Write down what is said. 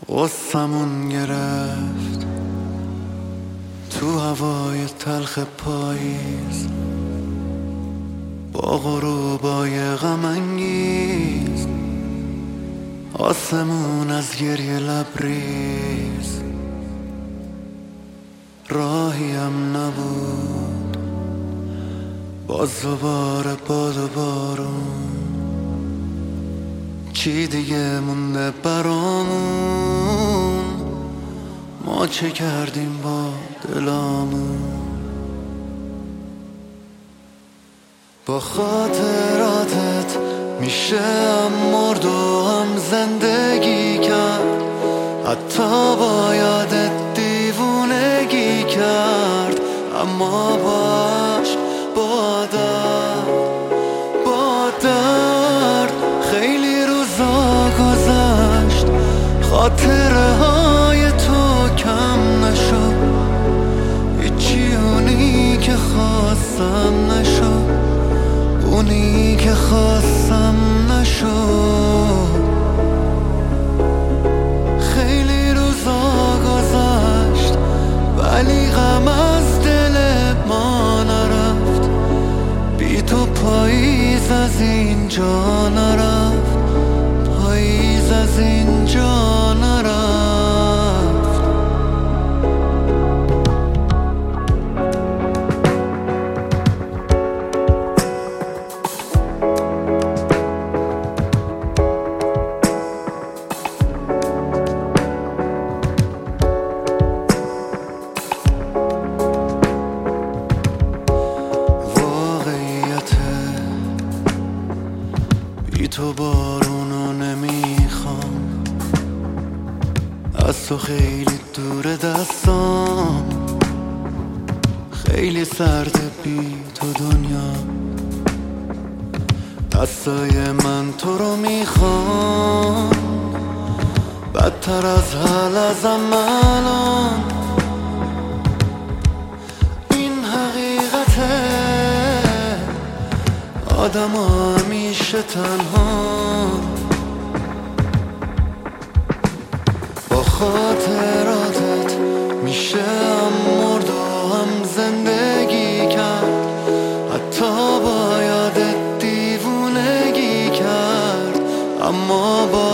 غصمون گرفت تو هوای تلخ پاییز، با غروبای غم انگیز، آسمون از گریه لبریز. راهیم نبود باز دوباره باد و بارون، چی دیگه مونده برامون؟ ما چه کردیم با دلامون؟ با خاطراتت میشه هم مرد و هم زندگی کرد، حتی با یادت دیوونگی کرد. اما باش با درد خیلی روزا گذشت، خاطره های تو کم نشد، هیچی اونی که خواستم نشد، اونی که خواستم نشد. خیلی روزا گذشت ولی غم از دل ما نرفت، بی تو پاییز از اینجا نرفت، پاییز از اینجا نرفت. بی تو بارونو نمیخوام، از تو خیلی دور دستام، خیلی سرده بی تو دنیا. دستای من تو رو میخوام، بدتر از حال ازم الان. این حقیقته، آدم همیشه تنها، با خاطراتت میشه هم مرد و هم زندگی کرد، حتی با یادت دیوونگی کرد. اما با